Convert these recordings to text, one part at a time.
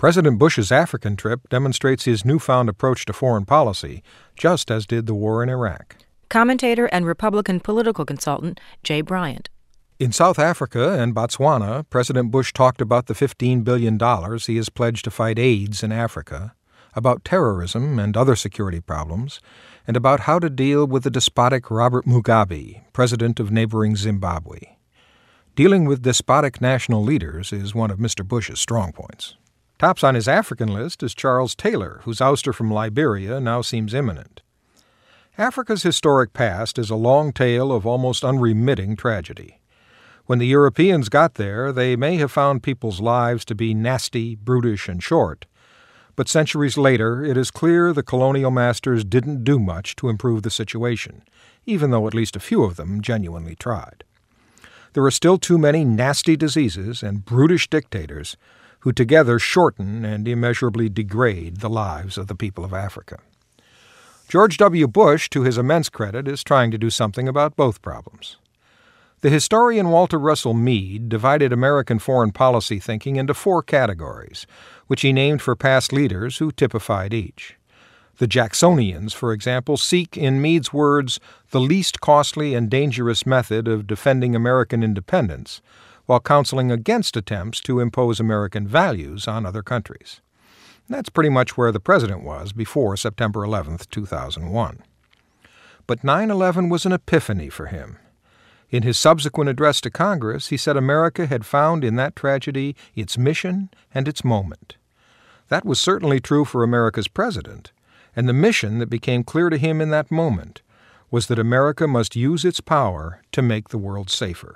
President Bush's African trip demonstrates his newfound approach to foreign policy, just as did the war in Iraq. Commentator and Republican political consultant Jay Bryant. In South Africa and Botswana, President Bush talked about the $15 billion he has pledged to fight AIDS in Africa, about terrorism and other security problems, and about how to deal with the despotic Robert Mugabe, president of neighboring Zimbabwe. Dealing with despotic national leaders is one of Mr. Bush's strong points. Tops on his African list is Charles Taylor, whose ouster from Liberia now seems imminent. Africa's historic past is a long tale of almost unremitting tragedy. When the Europeans got there, they may have found people's lives to be nasty, brutish, and short. But centuries later, it is clear the colonial masters didn't do much to improve the situation, even though at least a few of them genuinely tried. There are still too many nasty diseases and brutish dictators who together shorten and immeasurably degrade the lives of the people of Africa. George W. Bush, to his immense credit, is trying to do something about both problems. The historian Walter Russell Mead divided American foreign policy thinking into 4 categories, which he named for past leaders who typified each. The Jacksonians, for example, seek, in Mead's words, the least costly and dangerous method of defending American independence, while counseling against attempts to impose American values on other countries. That's pretty much where the president was before September 11, 2001. But 9/11 was an epiphany for him. In his subsequent address to Congress, he said America had found in that tragedy its mission and its moment. That was certainly true for America's president, and the mission that became clear to him in that moment was that America must use its power to make the world safer.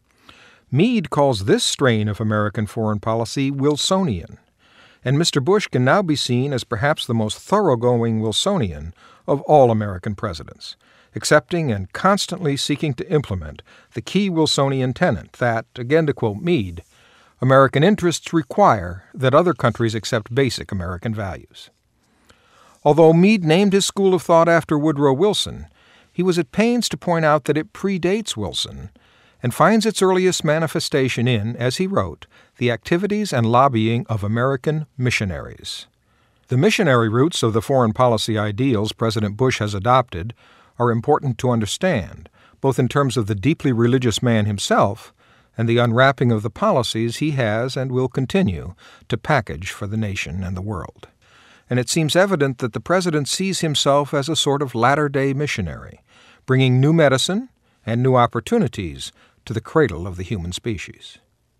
Mead calls this strain of American foreign policy Wilsonian, and Mr. Bush can now be seen as perhaps the most thoroughgoing Wilsonian of all American presidents, accepting and constantly seeking to implement the key Wilsonian tenet that, again to quote Mead, American interests require that other countries accept basic American values. Although Mead named his school of thought after Woodrow Wilson, he was at pains to point out that it predates Wilson and finds its earliest manifestation in, as he wrote, the activities and lobbying of American missionaries. The missionary roots of the foreign policy ideals President Bush has adopted are important to understand, both in terms of the deeply religious man himself and the unwrapping of the policies he has and will continue to package for the nation and the world. And it seems evident that the president sees himself as a sort of latter-day missionary, bringing new medicine and new opportunities to the cradle of the human species.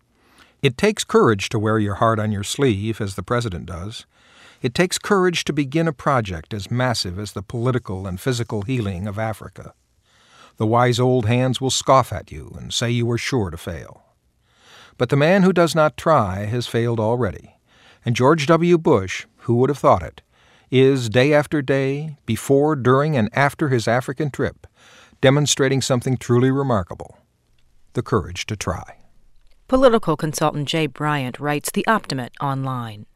It takes courage to wear your heart on your sleeve, as the president does. It takes courage to begin a project as massive as the political and physical healing of Africa. The wise old hands will scoff at you and say you are sure to fail. But the man who does not try has failed already, and George W. Bush, who would have thought it, is, day after day, before, during, and after his African trip, demonstrating something truly remarkable: the courage to try. Political consultant Jay Bryant writes The Optimate online.